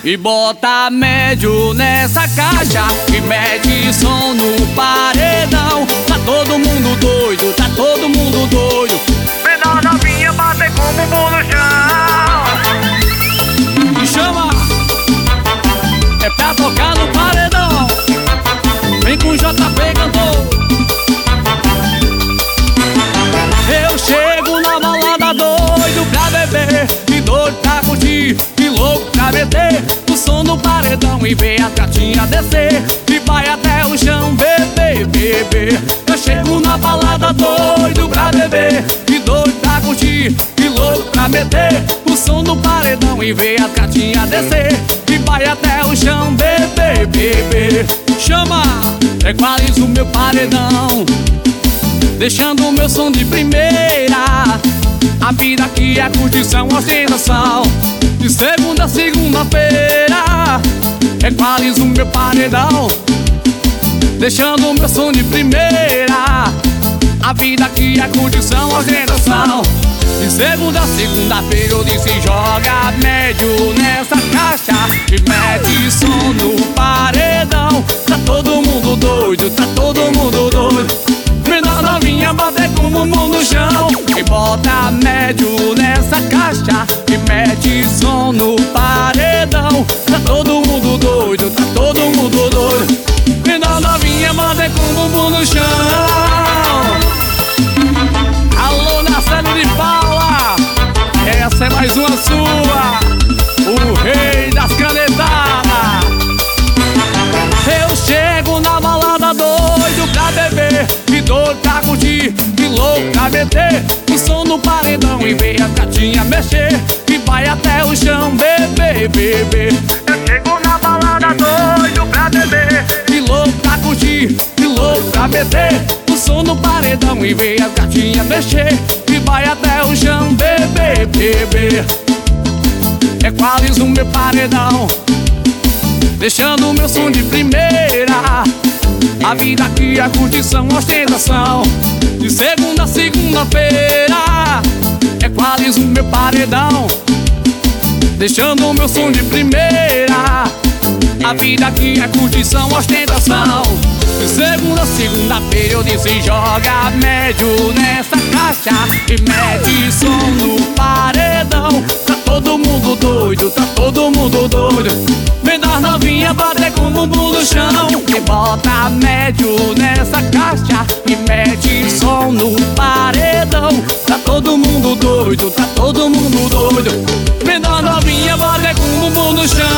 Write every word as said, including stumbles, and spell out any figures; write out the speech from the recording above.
E bota médio nessa caixa e mete som no paredão. Tá todo mundo doido, tá todo mundo doido. Menor novinha bater com o bumbum no chão. Me chama, é pra tocar no paredão. Vem com o J P cantor. Eu chego na balada doido pra beber, e doido pra curtir, e louco pra meter o som no paredão e ver a gatinha descer e vai até o chão, beber, beber. Eu chego na balada doido pra beber, e doido pra curtir, e louco pra meter o som no paredão e ver a gatinha descer e vai até o chão, beber, beber. Chama, equaliza o meu paredão, deixando o meu som de primeira. A vida aqui é curtição, ostentação, de segunda a segunda-feira. Equaliza o meu paredão, deixando o meu som de primeira. A vida aqui é curtição, ostentação, de segunda a segunda-feira. Eu disse joga médio nessa caixa e mete som no paredão. Tá todo mundo doido, tá todo mundo doido. Menor novinha bater com o bumbum no chão. E bota médio nessa caixa e mete som no paredão. Tá todo mundo doido, tá todo mundo doido. Menor novinha bater com o bumbum no chão. Alô, Marcelo de Paula, essa é mais uma sua, o rei das canetadas. Eu chego na balada doido pra beber, e doido pra curtir, e louco pra meter o som no paredão e ver a gatinha mexer e vai até o chão, beber, beber. Eu chego na balada doido pra beber, e louco pra curtir, e louco pra meter o som no paredão e ver a gatinha mexer e vai até o chão, beber, beber. Equaliza o meu paredão, deixando o meu som de primeira. A vida aqui é curtição, ostentação, de segunda a segunda-feira. Equaliza o meu paredão, deixando o meu som de primeira. A vida aqui é curtição, ostentação, de segunda a segunda-feira. Eu disse joga médio nessa caixa e mete som no paredão. Tá todo mundo doido, tá todo mundo doido. Menor novinha bater com o bumbum no chão. E bota médio nessa caixa e mete som no paredão. Tá todo mundo doido, tá todo mundo doido. Menor novinha bater com o bumbum no chão.